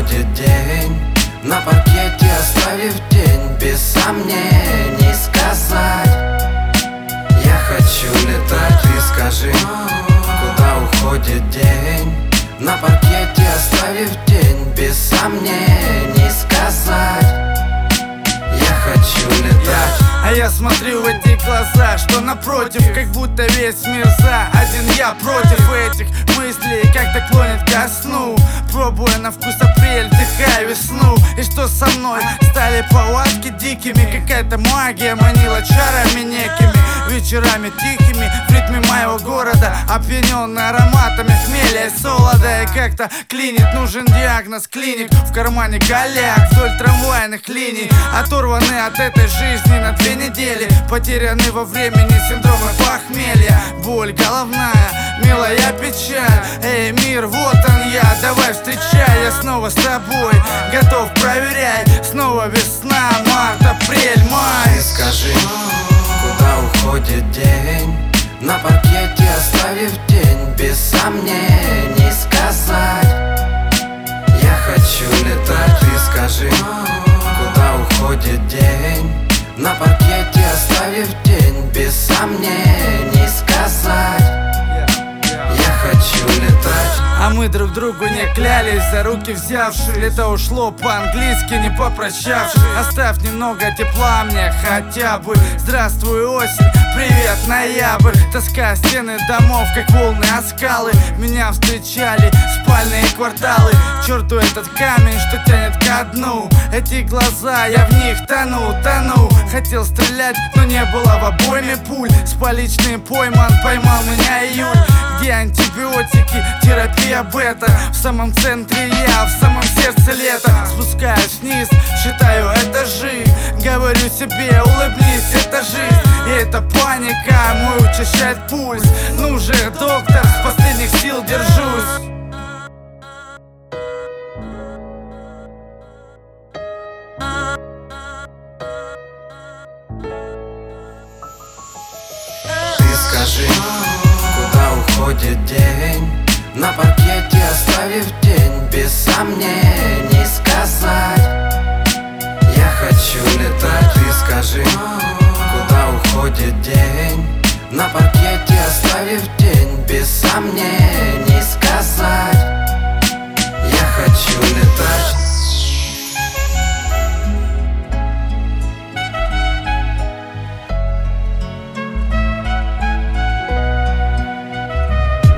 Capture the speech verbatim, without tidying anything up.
уходит день, на паркете оставив тень, без сомнений сказать: я хочу летать. Ты скажи, куда уходит день, на паркете оставив тень, без сомнений сказать: я хочу летать. А я смотрю в эти глаза, что напротив, как будто весь мир за, один я против этих мыслей, как-то клонит ко сну. Пробуя на вкус апрель, вдыхая весну. И что со мной? Стали повадки дикими, какая-то магия манила чарами некими, вечерами тихими, в ритме моего города, опьяненный ароматами хмеля и солода. И как-то клинит, нужен диагноз, клиник. В кармане голяк вдоль трамвайных линий, оторваны от этой жизни на две недели, потеряны во времени синдромы похмелья. Боль головная, милая печаль. Эй, мир, вот он я, давай встречай. Я снова с тобой, готов, проверяй. Снова весна, март, апрель, май. Ты скажи, куда уходит день, на паркете оставив тень, без сомнений сказать: я хочу летать. Ты скажи, куда уходит день, на паркете оставив тень, без сомнений сказать: я хочу летать. А мы друг другу не клялись, за руки взявши. Лето ушло по-английски, не попрощавшись. Оставь немного тепла мне хотя бы. Здравствуй, осень, привет, ноябрь. Тоска стены домов, как волны о скалы. Меня встречали спальные кварталы. Черту этот камень, что тянет ко дну. Эти глаза, я в них тону, тону. Хотел стрелять, но не было в обойме пуль. С поличным пойман, поймал меня июль. Где антибиотики, терапия бета. В самом центре я, в самом сердце лета. Спускаюсь вниз, считаю этажи. Говорю себе, улыбнись, это жизнь. И эта паника мой учащает пульс. Ну же, доктор, с последних сил держусь. Ты скажи, куда уходит день, на паркете оставив тень, без сомнений сказать: я хочу летать. Ты скажи, куда уходит день, на паркете оставив тень, без сомнений